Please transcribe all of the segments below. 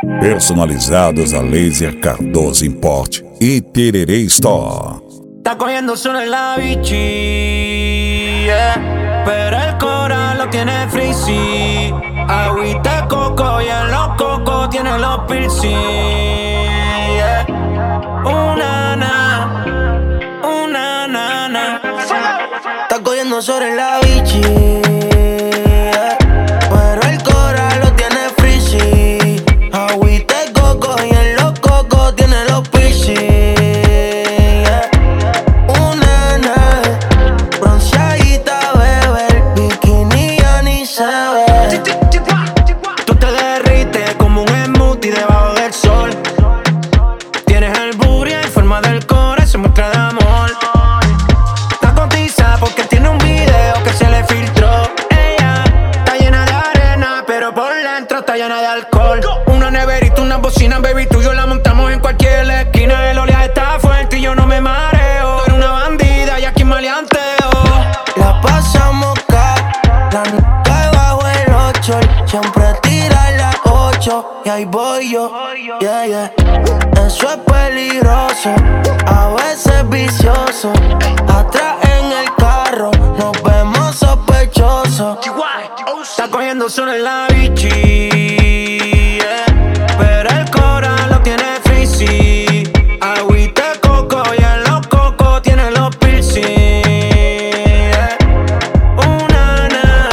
Personalizados a laser Cardoso Import e Tererê Store. Está cogiendo solo en la bichi, yeah. Pero el coral lo tiene frizzy. Agüita de coco y en los cocos tiene los piercing, yeah. Una nana. Está cogiendo sobre la bichi, yeah. Pero el coral lo tiene frizzy. Agüita de coco y en los cocos tiene los piercing, yeah. Una nana, bronceadita, bebé. El bikini ya ni se ve. Tú te derrites como un smoothie debajo del sol. Tienes el booty en forma del core, se muestra de amor. Está cotiza porque tiene un video que se le filtró. Ella está llena de arena, pero por dentro está llena de alcohol. Una neverita, una bocina, baby, tú y yo la montamos en cualquier esquina. El oleaje está fuerte y yo no me mareo. Tú eres una bandida y aquí maleanteo. La pasamos la nota bajo el 8. Siempre tira las 8 y ahí voy yo, yeah. Eso es peligroso, a veces vicioso. Atrás en el carro nos vemos sospechosos. Está cogiendo solo en la bichi, yeah. Pero el coral lo tiene frizzy. Agüita de coco y en los cocos tiene los piercing, yeah. Una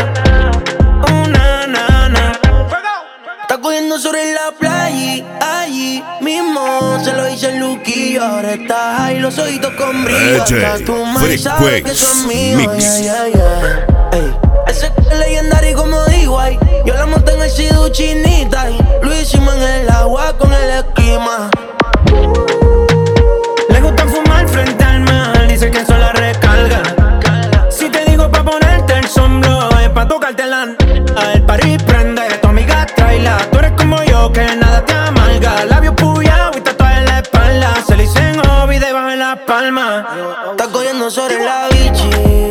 nana. Está cogiendo sobre la playa, allí mismo se lo hice el Luquillo. Ahora está ahí, los ojitos con brillo. Hasta tu madre sabe que eso es mío, Mix. yeah. Ey, ese es legendario como digo ahí. Yo la monté en el Sidu chinita y lo hicimos en el agua con el esquema. Le gusta fumar frente al mar, dice que eso la recarga. Si te digo pa' ponerte el sombro, es pa' tocártela. El party prende, tu amiga tráela. Tú eres como yo, que nada te amarga. Labios puyados y tatuajes en la espalda. Se le dicen hobby debajo en las palmas. Está cogiendo sobre la bichi,